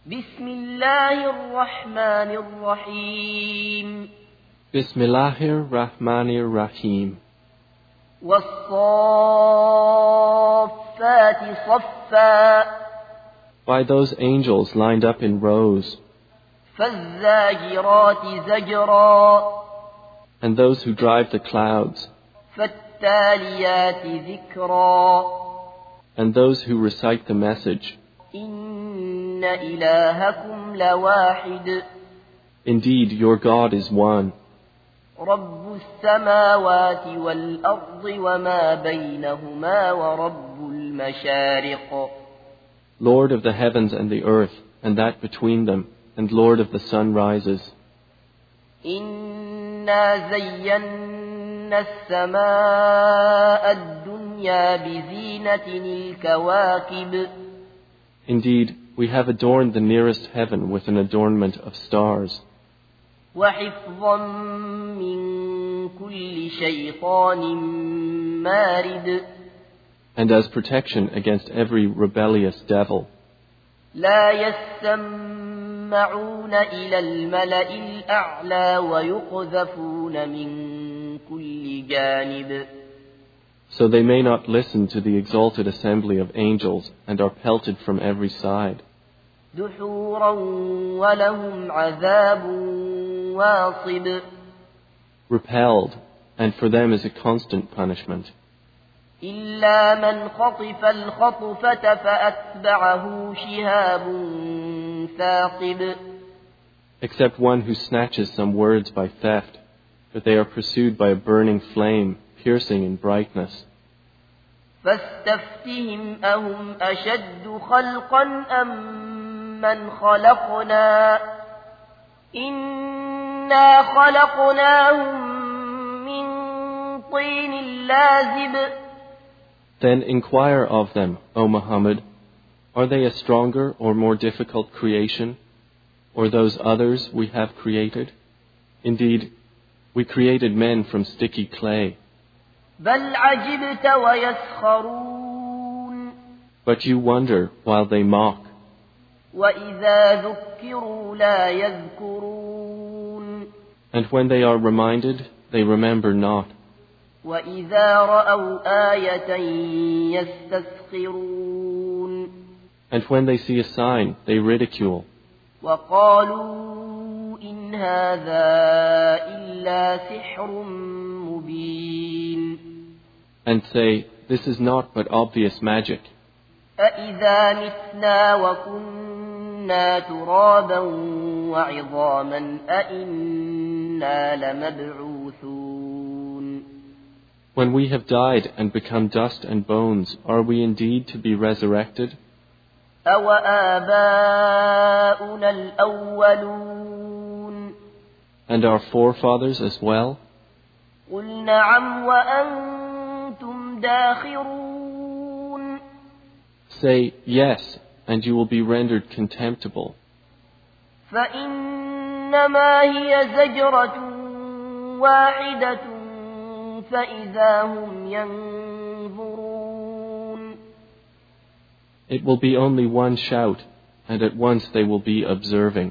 بسم الله الرحمن الرحيم Bismillahir Rahmanir Rahim. والصافات صفا By those angels lined up in rows, فالزاجرات زجرا and those who drive the clouds, فالتاليات ذكرا and those who recite the message. إن إلهكم لواحد Indeed, your God is one, رب السماوات والأرض وما بينهما ورب المشارق Lord of the heavens and the earth, and that between them, and Lord of the sunrises. إنا زينا السماء الدنيا بزينة الكواكب Indeed, we have adorned the nearest heaven with an adornment of stars, وحفظا من كل شيطان مارد and as protection against every rebellious devil. لا يسمعون إلى الملأ الأعلى ويقذفون من كل جانب So they may not listen to the exalted assembly of angels and are pelted from every side. دحورا ولهم عذاب واصب Repelled, and for them is a constant punishment. إلا من خطف الخطفة فأتبعه شهاب ثاقب Except one who snatches some words by theft, but they are pursued by a burning flame, piercing in brightness. فاستفتهم أهم أشد خلقا أم من خلقنا إنا خلقناهم من طين لازب Then inquire of them, O Muhammad, are they a stronger or more difficult creation, or those others we have created? Indeed, we created men from sticky clay. بل عجبت ويسخرون But you wonder while they mock, وإذا ذكروا لا يذكرون and when they are reminded, they remember not. وإذا رأوا آية يستسخرون And when they see a sign, they ridicule, وقالوا إن هذا إلا سحر مبين and say, this is not but obvious magic. أإذا متنا وكنا ترابا وعظاما أإنا لمبعوثون When we have died and become dust and bones, are we indeed to be resurrected? أوآباؤنا الأولون And our forefathers as well? قل نعم وأنتم داخرون Say, yes, and you will be rendered contemptible. فإنما هي زجرة واحدة فإذا هم ينظرون It will be only one shout, and at once they will be observing.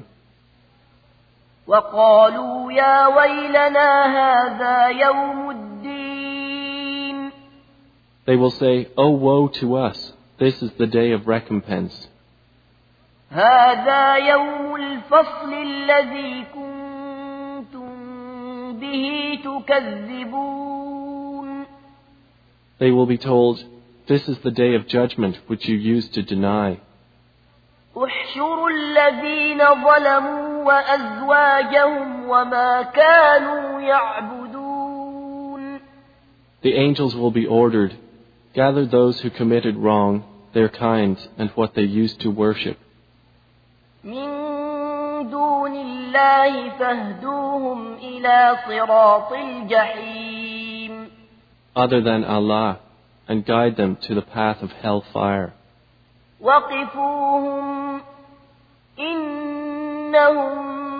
وقالوا يا ويلنا هذا يوم الدين They will say, oh woe to us, this is the day of recompense. هذا يوم الفصل الذي كنتم به تكذبون They will be told, this is the day of judgment which you used to deny. احشروا الذين ظلموا وأزواجهم وما كانوا يعبدون The angels will be ordered, gather those who committed wrong, their kinds, and what they used to worship. من دون الله فاهدوهم إلى صراط الجحيم Other than Allah, and guide them to the path of hellfire. وقفوهم إنهم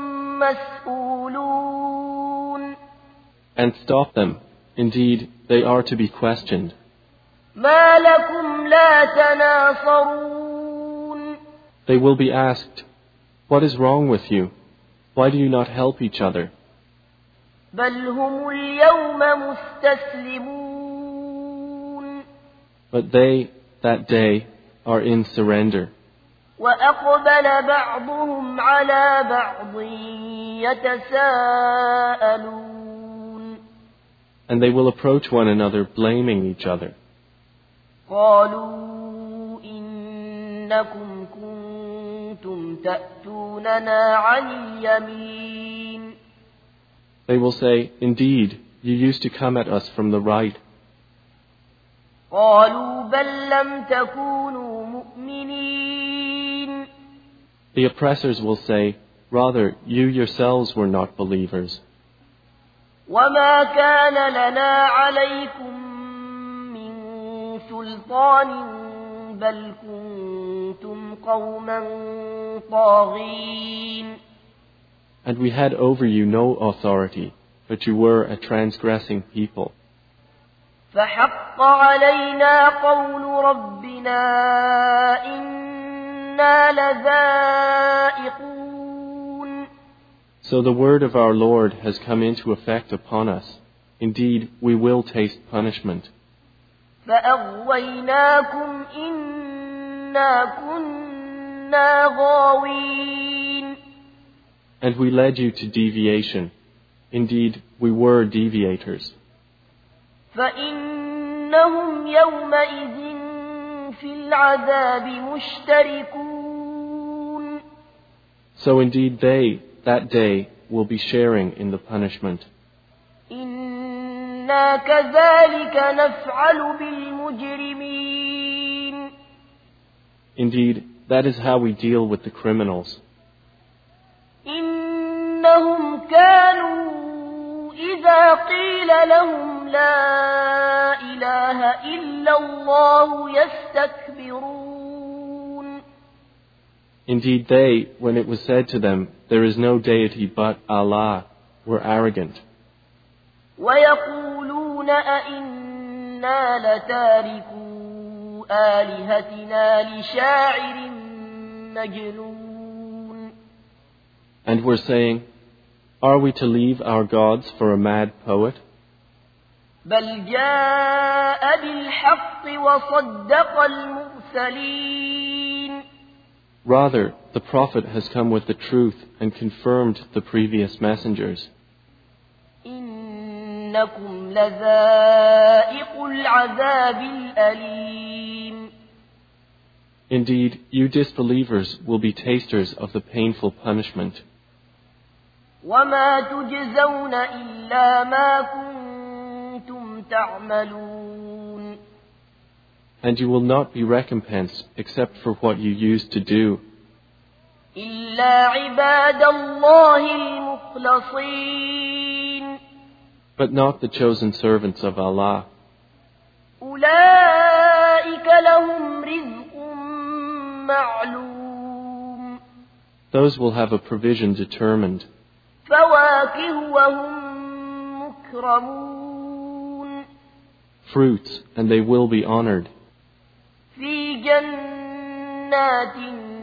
مسؤولون And stop them. Indeed, they are to be questioned. ما لكم لا تناصرون They will be asked, What is wrong with you? Why do you not help each other? بل هم اليوم مستسلمون But they, that day, are in surrender. وأقبل بعضهم على بعض يتساءلون And they will approach one another blaming each other. قالوا إنكم كنتم تأتوننا عن اليمين They will say, Indeed, you used to come at us from the right. قالوا بل لم تكونوا مؤمنين The oppressors will say, Rather, you yourselves were not believers. وما كان لنا عليكم من سلطان بل كنتم قوما طاغين And we had over you no authority, but you were a transgressing people. فحق علينا قول ربنا إنا لذائقون So the word of our Lord has come into effect upon us. Indeed, we will taste punishment. فأغويناكم إنا كنا غاوين And we led you to deviation. Indeed, we were deviators. فإنهم يومئذ في العذاب مشتركون So indeed they, that day, will be sharing in the punishment. إنا كذلك نفعل بالمجرمين Indeed, that is how we deal with the criminals. إنهم كانوا إذا قيل لهم لا إله إلا الله يستكبرون Indeed they, when it was said to them, There is no deity but Allah, were arrogant. ويقولون أئنا لتاركو آلهتنا لشاعر مجنون And were saying, Are we to leave our gods for a mad poet? بل جاء بالحق وصدق المرسلين Rather, the Prophet has come with the truth and confirmed the previous messengers. إنكم لذائق العذاب الأليم Indeed, you disbelievers will be tasters of the painful punishment. وما تجزون إلا ما كنتم تعملون And you will not be recompensed except for what you used to do. إلا عباد الله المخلصين But not the chosen servants of Allah. أولئك لهم رزق معلوم Those will have a provision determined. فواكه وهم مكرمون Fruits, and they will be honored. في جنات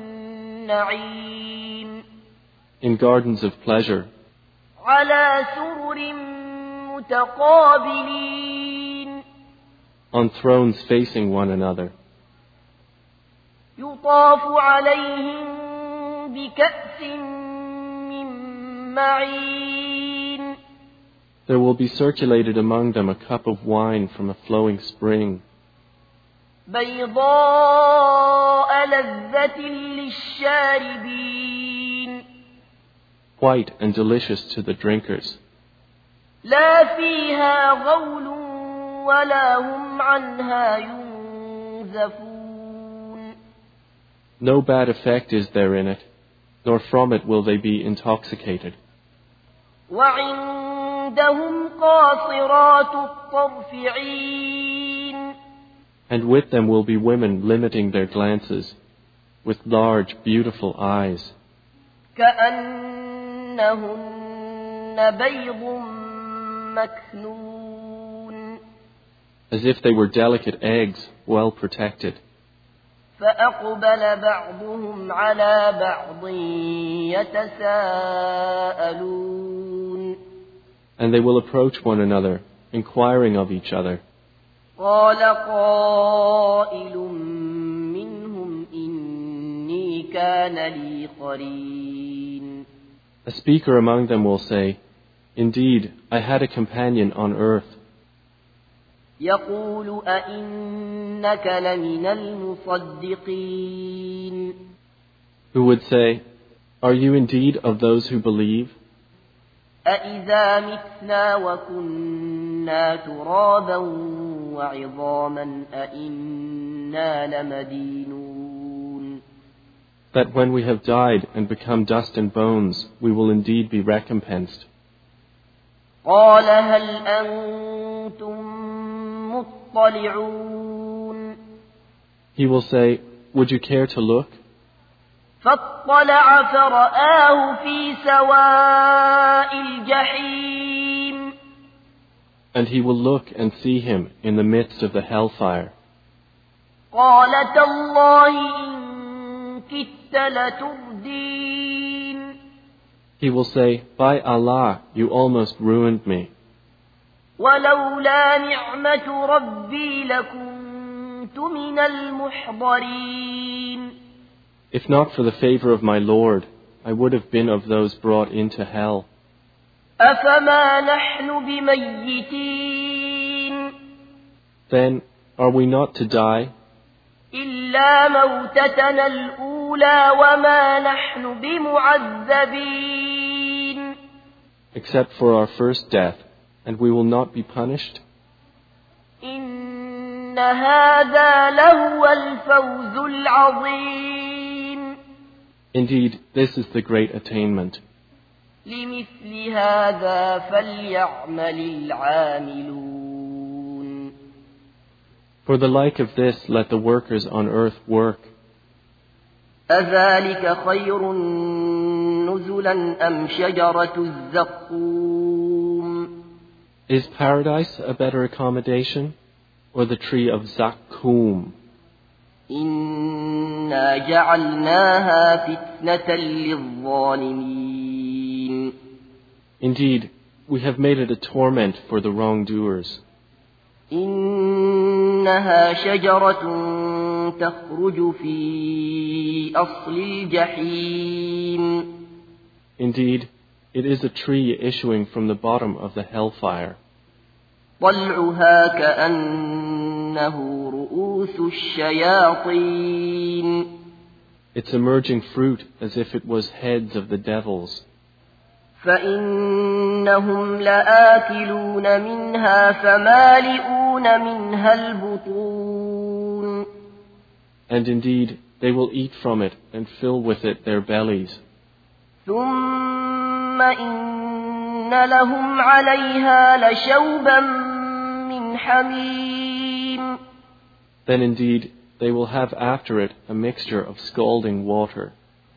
النعيم In gardens of pleasure, على سرر متقابلين on thrones facing one another. يطاف عليهم بكأس من معين There will be circulated among them a cup of wine from a flowing spring, بيضاء لذة للشاربين white and delicious to the drinkers. لا فيها غول ولا هم عنها ينزفون No bad effect is there in it, nor from it will they be intoxicated. وعندهم قاصرات الطرف عين And with them will be women limiting their glances, with large, beautiful eyes, كأنهن بيض مكنون as if they were delicate eggs, well protected. فأقبل بعضهم على بعض يتساءلون. And they will approach one another, inquiring of each other. قال قائل منهم إني كان لي قرين. A speaker among them will say, "Indeed, I had a companion on earth." يقول أئنك لمن المصدقين. Who would say, "Are you indeed of those who believe?" أإذا متنا وكنا ترابا وعظاما أإنا لمدينون. That when we have died and become dust and bones, we will indeed be recompensed. قال هل أنتم مطلعون. He will say, "Would you care to look?" فاطلع فرآه في سواء الجحيم. And he will look and see him in the midst of the hellfire. قال تالله إن كدت لتردين. He will say, "By Allah, you almost ruined me. ولولا نعمة ربي لكنت من المحضرين. If not for the favor of my Lord, I would have been of those brought into hell." أفما نحن بميتين. Then, are we not to die? إلا موتتنا الأولى وما نحن بمعذبين. Except for our first death, and we will not be punished? إن هذا لهو الفوز العظيم. Indeed, this is the great attainment. لمثل هذا فليعمل العاملون. For the like of this, let the workers on earth work. أذلك خير نزلا أم شجرة الزقوم. Is paradise a better accommodation, or the tree of Zakkum? إنا جعلناها فتنة للظالمين. Indeed, we have made it a torment for the wrongdoers. إنها شجرة تخرج في أصل الجحيم. Indeed, it is a tree issuing from the bottom of the hellfire. طلعها كأنه رؤوس الشياطين. Its emerging fruit as if it was heads of the devils. فإنهم لآكلون منها فمالئون منها البطون. And indeed, they will eat from it and fill with it their bellies. ثم إن لهم عليها لشوبا من حميم. Then indeed, they will have after it a mixture of scalding water.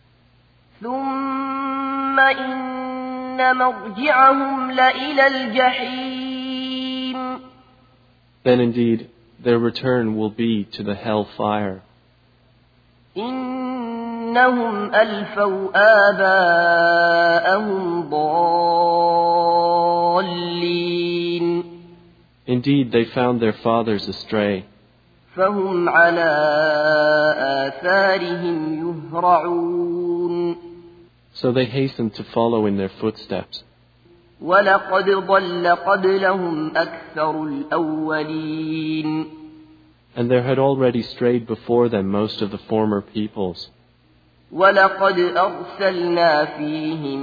ثم إن مرجعهم لإلى الجحيم. Then indeed, their return will be to the hellfire. إنهم ألفوا آباءهم ضالين. Indeed, they found their fathers astray. فهم على آثارهم يهرعون. So they hastened to follow in their footsteps. ولقد ضل قبلهم أكثر الأولين. And there had already strayed before them most of the former peoples. وَلَقَدْ أَرْسَلْنَا فِيهِمْ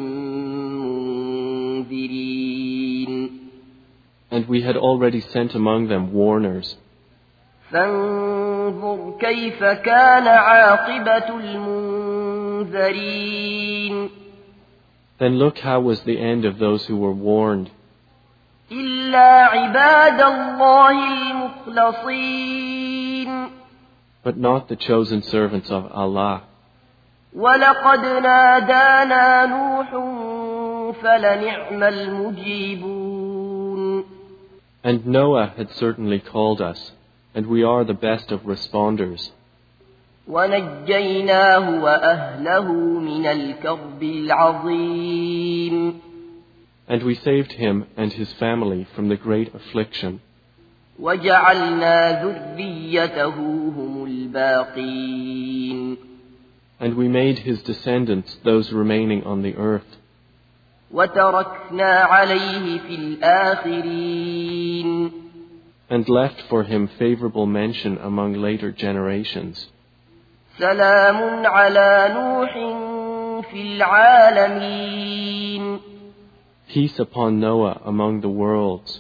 مُنذِرِينَ. And we had already sent among them warners. فَانظُرْ كَيْفَ كَانَ عَاقِبَةُ الْمُنذَرِينَ. Then look how was the end of those who were warned. إِلَّا عِبَادَ اللَّهِ الْمُخْلَصِينَ. But not the chosen servants of Allah. وَلَقَدْ نَادَانَا نُوحٌ فَلَنِعْمَ الْمُجِيبُونَ. And Noah had certainly called us, and we are the best of responders. ونجيناه وأهله من الكرب العظيم. And we saved him and his family from the great affliction. وجعلنا ذريته هم الباقين. And we made his descendants those remaining on the earth. وتركنا عليه في الآخرين. And left for him favorable mention among later generations. سلام على نوح في العالمين. Peace upon Noah among the worlds.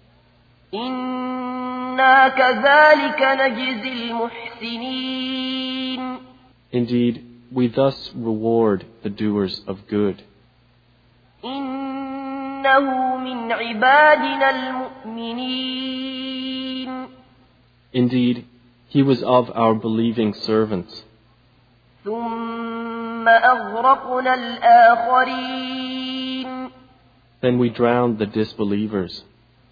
إنا كذلك نجزي المحسنين. Indeed, we thus reward the doers of good. إنه من عبادنا المؤمنين. Indeed, he was of our believing servants. ثم أغرقنا الآخرين. Then we drowned the disbelievers.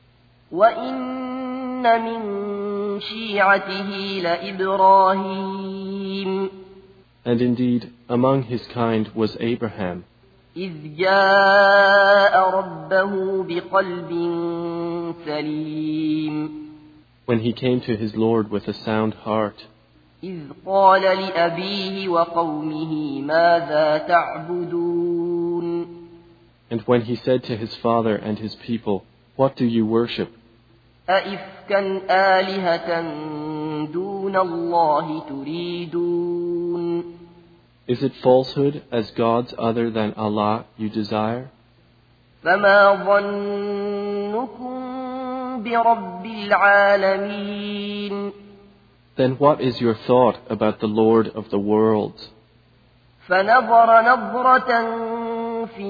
وإن من شيعته لإبراهيم. And indeed, among his kind was Abraham, إذ جاء ربه بقلب سليم. when he came to his Lord with a sound heart, إذ قال لأبيه وقومه ماذا تعبدون. and when he said to his father and his people, "What do you worship? أئفكا آلهة دون الله تريدون. Is it falsehood as gods other than Allah you desire? فما ظنكم برب العالمين. Then what is your thought about the Lord of the worlds?" فنظر نظرة في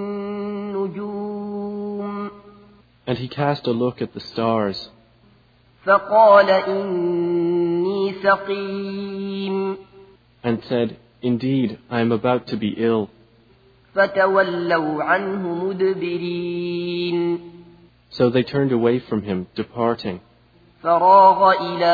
النجوم. And he cast a look at the stars, فقال إني سقيم. and said, "Indeed, I am about to be ill." فتولوا عنه مدبرين. So they turned away from him, departing. فراغ إلى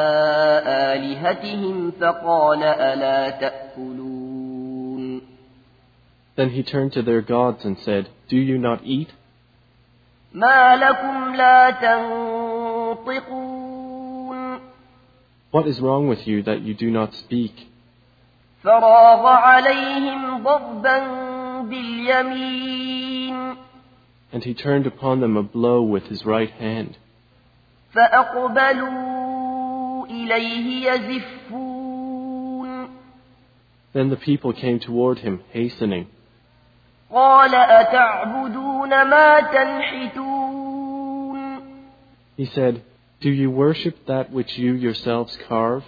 آلهتهم فقال ألا تأكلون. Then he turned to their gods and said, "Do you not eat? ما لكم لا تنطقون. What is wrong with you that you do not speak?" فراغ عليهم ضربا باليمين. And he turned upon them a blow with his right hand. فأقبلوا إليه يزفون. Then the people came toward him, hastening. قال أتعبدون ما تنحتون. He said, "Do you worship that which you yourselves carve?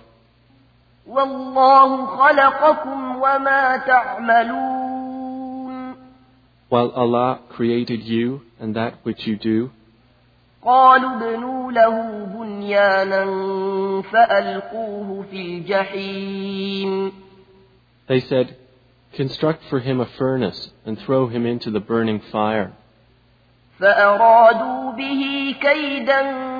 والله خلقكم وما تعملون. While Allah created you and that which you do?" قالوا ابنوا له بنيانا فألقوه في الجحيم. They said, "Construct for him a furnace and throw him into the burning fire." فأرادوا به كيدا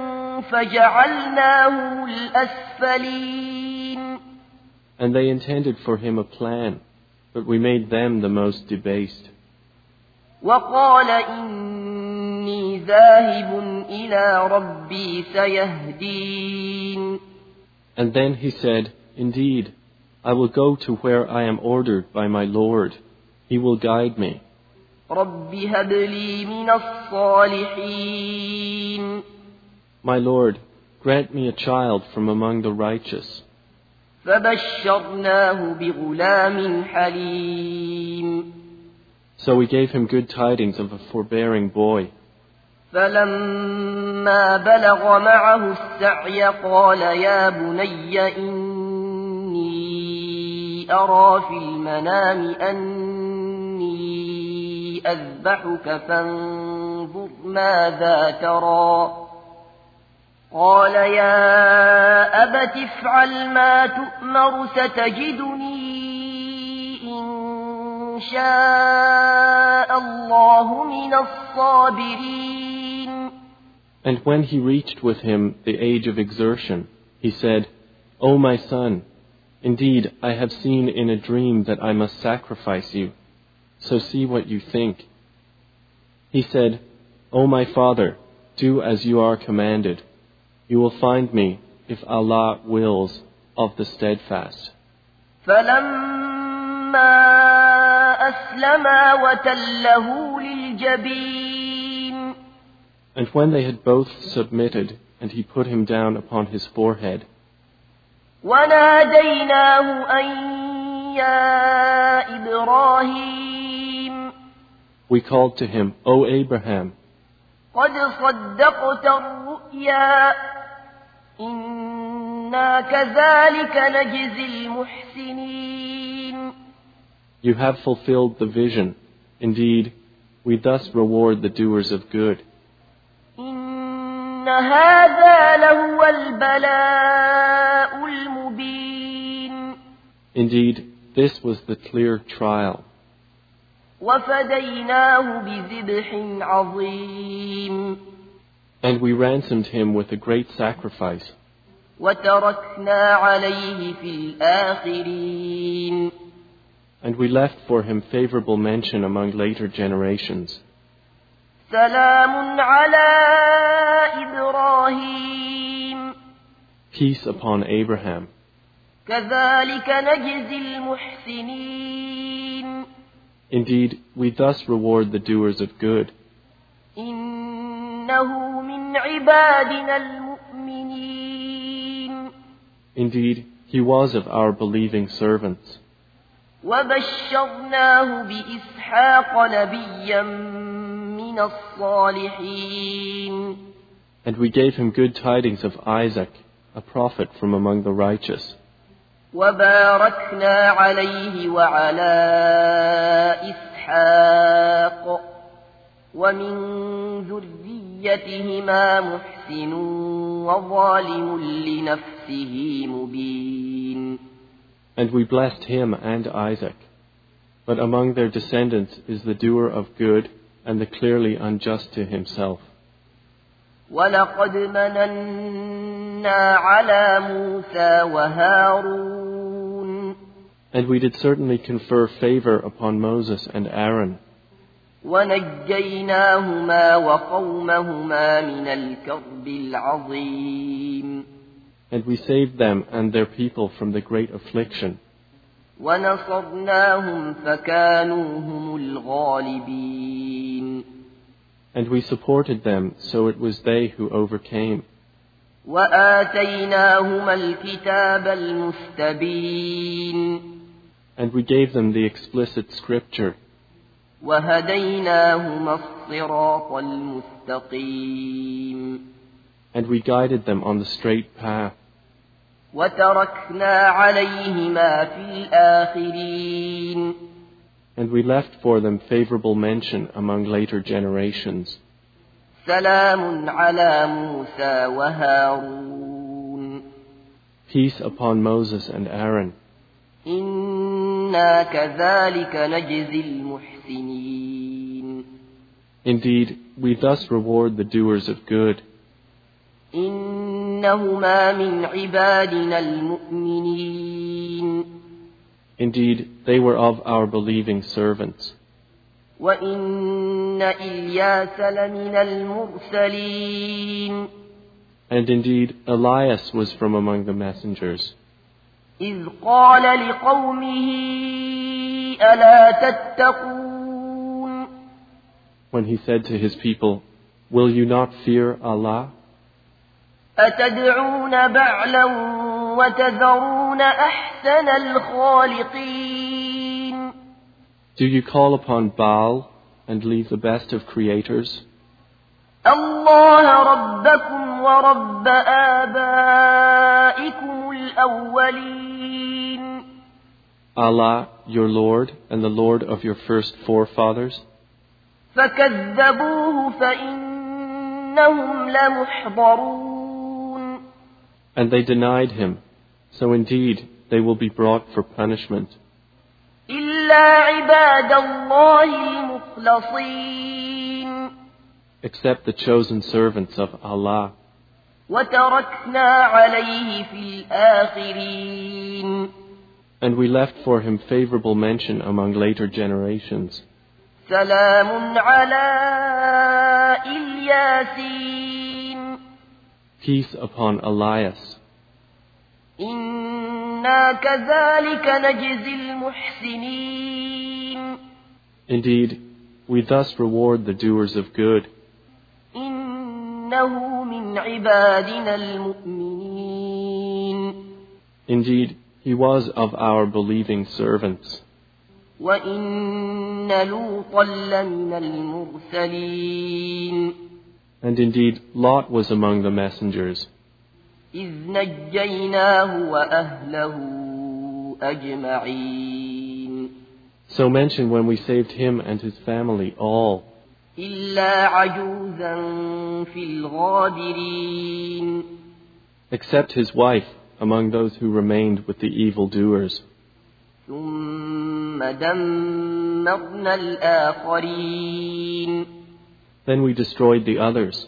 فجعلناهم الأسفلين. And they intended for him a plan, but we made them the most debased. وقال إني ذاهب إلى ربي سيهدين. And then he said, "Indeed, I will go to where I am ordered by my Lord. He will guide me. رب هب لي من الصالحين. My Lord, grant me a child from among the righteous." فبشرناه بغلام حليم. So we gave him good tidings of a forbearing boy. فلما بلغ معه السعي قال يا بني إني أرى في المنام أني أذبحك فانظر ماذا ترى. قال يا أبت افعل ما تؤمر ستجدني إن شاء الله من الصابرين. And when he reached with him the age of exertion, he said, "O my son, Indeed, I have seen in a dream that I must sacrifice you, so see what you think. He said, O my father, do as you are commanded. You will find me, if Allah wills, of the steadfast. فلما أسلما وتله للجبين And when they had both submitted, and he put him down upon his forehead, وناديناه أن يا إبراهيم we called to him, O Abraham, قد صدقت الرؤيا إنا كذلك نجزي المحسنين. you have fulfilled the vision. Indeed, we thus reward the doers of good. إن هذا لهو البلاء المبين. Indeed, this was the clear trial. وفديناه بذبح عظيم. And we ransomed him with a great sacrifice. وتركنا عليه في الآخرين. And we left for him favorable mention among later generations. سلام على إبراهيم. Peace upon Abraham. كذلك نجزي المحسنين. Indeed, we thus reward the doers of good. إنه من عبادنا المؤمنين. Indeed, he was of our believing servants. وبشرناه بإسحاق نبيا من الصالحين. And we gave him good tidings of Isaac, a prophet from among the righteous. وباركنا عليه وعلى إسحاق ومن ذريتهما محسن وظالم لنفسه مبين. And we blessed him and Isaac. But among their descendants is the doer of good and the clearly unjust to himself. ولقد مننا على موسى وهارون. And we did certainly confer favor upon Moses and Aaron. ونجيناهما وقومهما من الكرب العظيم. And we saved them and their people from the great affliction. ونصرناهم فكانوا هم الغالبين. And we supported them, so it was they who overcame. وآتيناهما الكتاب المستبين. And we gave them the explicit scripture. وهديناهما الصراط المستقيم. And we guided them on the straight path. وتركنا عليهما في الآخرين. And we left for them favorable mention among later generations. سلام على موسى وهارون. Peace upon Moses and Aaron. إنا كذلك نجزي المحسنين. Indeed, we thus reward the doers of good. إنهما من عبادنا المؤمنين. Indeed, they were of our believing servants. وإن إلياس لمن المرسلين. And indeed, Elias was from among the messengers. إذ قال لقومه ألا تتقون. When he said to his people, Will you not fear Allah? أتدعون بعلا وتذرون أحسن الخالقين. Do you call upon Baal and leave the best of creators? الله ربكم ورب آبائكم الأولين. Allah, your Lord, and the Lord of your first forefathers? فكذبوه فإنهم لمحضرون. And they denied him, so indeed they will be brought for punishment. إلا عباد الله المخلصين. Except the chosen servants of Allah. وتركنا عليه في الآخرين. And we left for him favorable mention among later generations. سلام على الياسين Peace upon Elias. إنا كذلك نجزي المحسنين Indeed, we thus reward the doers of good. إنه من عبادنا المؤمنين Indeed, he was of our believing servants. وإن لوطا لمن المرسلين And indeed, Lot was among the messengers. إذ نجيناه وأهله أجمعين So mention when we saved him and his family all, إلا عجوزا في الغابرين except his wife among those who remained with the evildoers. ثم دمرنا الآخرين Then we destroyed the others.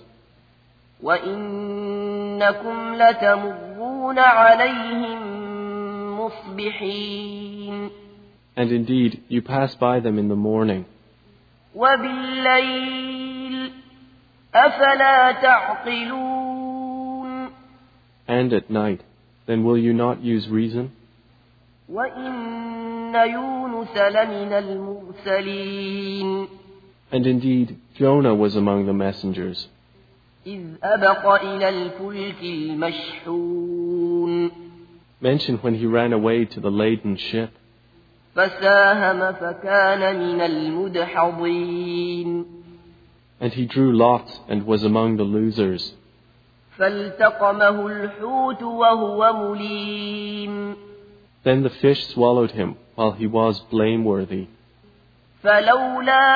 وإنكم لتمرون عليهم مصبحين And indeed, you pass by them in the morning. وبالليل أفلا تعقلون And at night. Then will you not use reason? وإن يونس لمن المرسلين And indeed, Jonah was among the messengers. إذ أبق إلى الفلك المشحون Mention when he ran away to the laden ship. فساهم فكان من المدحضين And he drew lots and was among the losers. فالتقمه الحوت وهو مليم Then the fish swallowed him while he was blameworthy. فلولا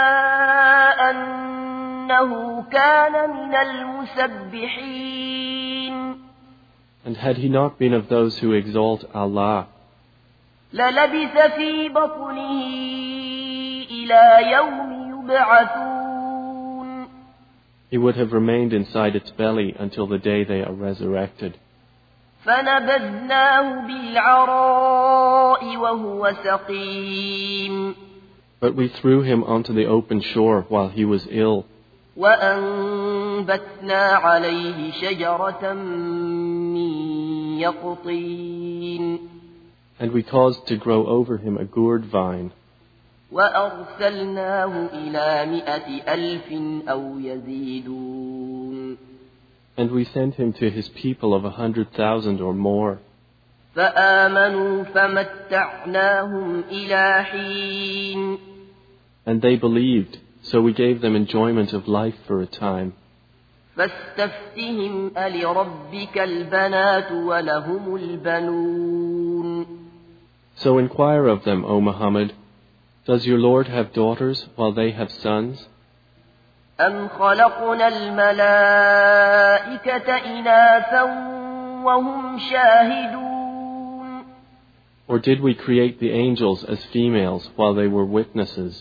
أنه كان من المسبحين And had he not been of those who exalt Allah, للبث في بطنه إلى يوم يبعثون he would have remained inside its belly until the day they are resurrected. فنبذناه بالعراء وهو سقيم But we threw him onto the open shore while he was ill, وأنبتنا عليه شجرة من يقطين and we caused to grow over him a gourd vine, وأرسلناه إلى 100,000 أو يزيدون and we sent him to his people of 100,000 or more. فآمنوا فمتعناهم إلى حين And they believed, so we gave them enjoyment of life for a time. فاستفتهم ألربك البنات ولهم البنون So inquire of them, O Muhammad, does your Lord have daughters while they have sons? أم خلقنا الملائكة إناثا وهم شاهدون Or did we create the angels as females while they were witnesses?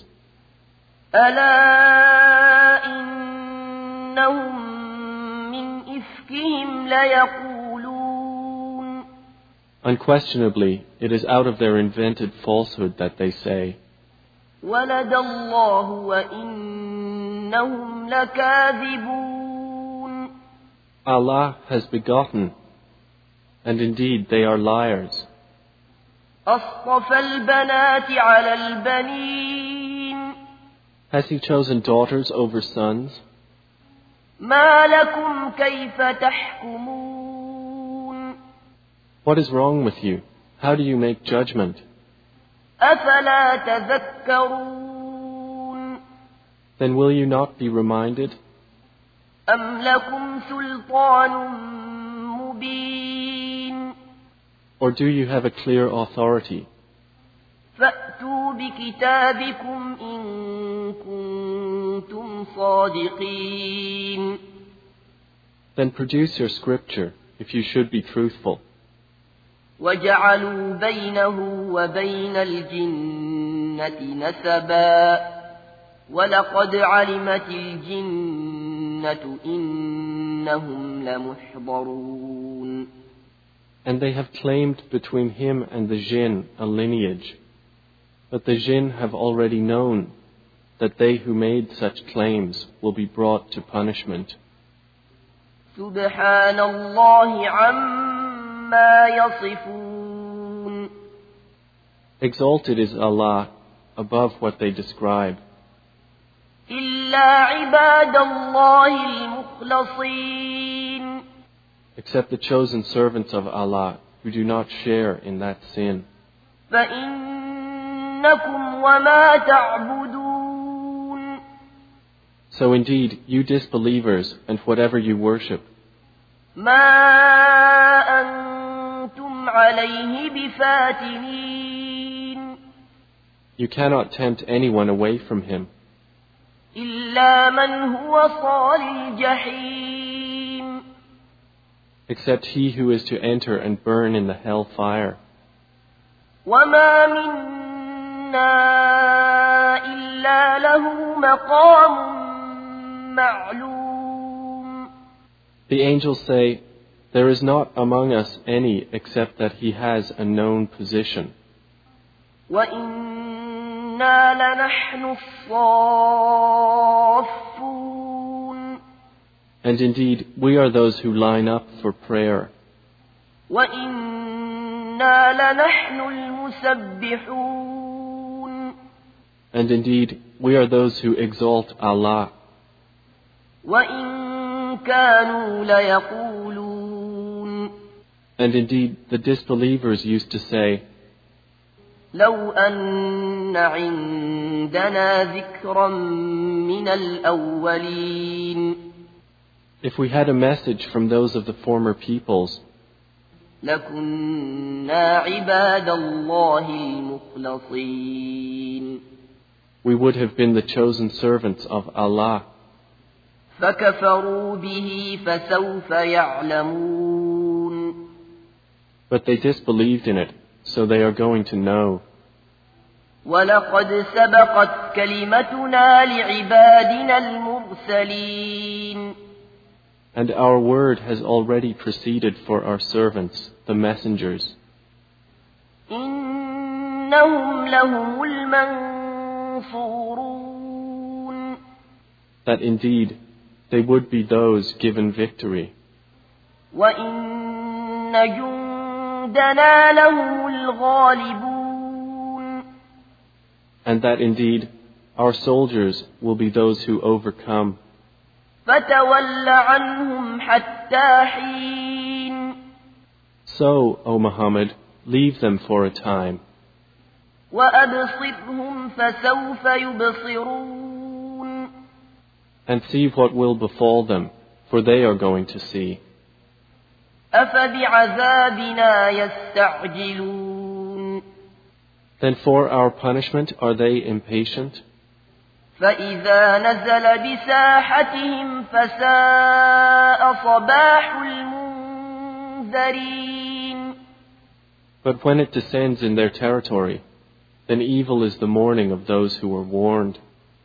ألا إنهم من إفكهم ليقولون Unquestionably, it is out of their invented falsehood that they say, ولد الله وإنهم لكاذبون Allah has begotten, and indeed they are liars. أصطفى البنات على البنين Has he chosen daughters over sons? ما لكم كيف تحكمون What is wrong with you? How do you make judgment? أفلا تذكرون Then will you not be reminded? أم لكم سلطان مبين Or do you have a clear authority? فأتوا بكتابكم إن كنتم صادقين Then produce your scripture, if you should be truthful. وجعلوا بينه وبين الجنة نسبا ولقد علمت الجنة إنهم لمحضرون And they have claimed between him and the jinn a lineage. But the jinn have already known that they who made such claims will be brought to punishment. سبحان الله عما يصفون. Exalted is Allah above what they describe, إلا عباد الله المخلصين. except the chosen servants of Allah who do not share in that sin. فإنكم وما تعبدون. So indeed, you disbelievers and whatever you worship, ما أنتم عليه بفاتنين. you cannot tempt anyone away from him, إلا من هو صال الجحيم. except he who is to enter and burn in the hell fire. وما منا إلا له مقام معلوم. The angels say, there is not among us any except that he has a known position. وإنا لنحن الصافون. And indeed, we are those who line up for prayer. وإنا لنحن المسبحون. And indeed, we are those who exalt Allah. وإن كانوا ليقولون. And indeed, the disbelievers used to say, لو أن عندنا ذكرا من الأولين. if we had a message from those of the former peoples, لكنا عباد الله المخلصين. we would have been the chosen servants of Allah. فكفروا به فسوف يعلمون. But they disbelieved in it, so they are going to know. ولقد سبقت كلمتنا لعبادنا المرسلين. And our word has already proceeded for our servants, the messengers. إنهم لهم المنصورون. That indeed, they would be those given victory. وإن جندنا لهم الغالبون. And that indeed, our soldiers will be those who overcome. فتول عنهم حتى حين. So, O Muhammad, leave them for a time. وأبصرهم فسوف يبصرون. And see what will befall them, for they are going to see. أفبعذابنا يستعجلون. Then for our punishment are they impatient? فإذا نزل بساحتهم فساء صباح المنذرين. But when it descends in their territory, then evil is the morning of those who were warned.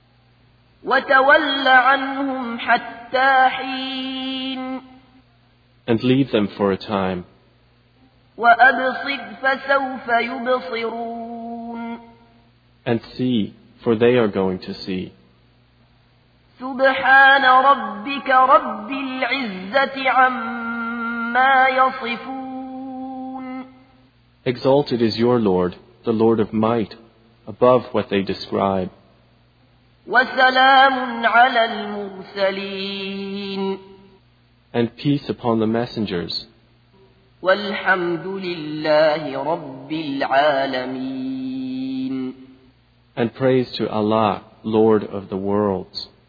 وتول عنهم حتى حين. And leave them for a time. وأبصر فسوف يبصرون. And see, for they are going to see. سبحان ربك رب العزة عما يصفون. Exalted is your Lord, the Lord of might, above what they describe. وسلام على المرسلين. And peace upon the messengers. والحمد لله رب العالمين. And praise to Allah, Lord of the worlds.